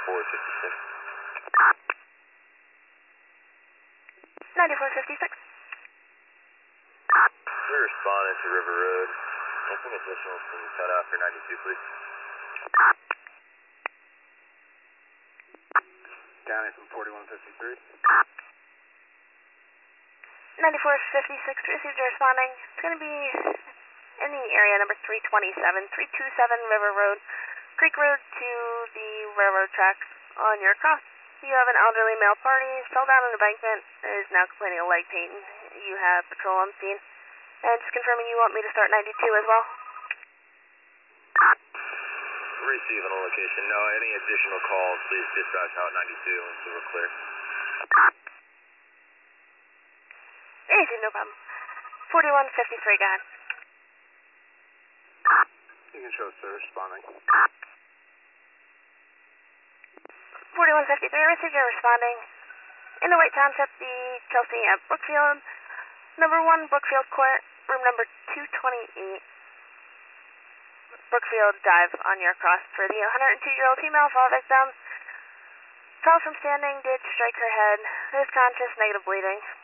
9456. 9456. We're responding to River Road. Anything additional can you cut out for 92, please? County from 4153. 9456 received a responding. It's going to be in the area number 327, 327 River Road, Creek Road to the railroad tracks on your cross. You have an elderly male party, fell down an embankment, is now complaining of leg pain. You have patrol on scene. And just confirming you want me to start 92 as well? Receiving a location. No, any additional calls, please dispatch out 92 so we're clear. Easy, no problem. 4153, go ahead. You can show sir responding. 4153, received your responding. In the White Township, the Chelsea at Brookfield. Number 1, Brookfield Court, room number 228. Brookfield dive on your cross for the 102-year-old female fall victim. Fell from standing, did strike her head. Is conscious, negative bleeding.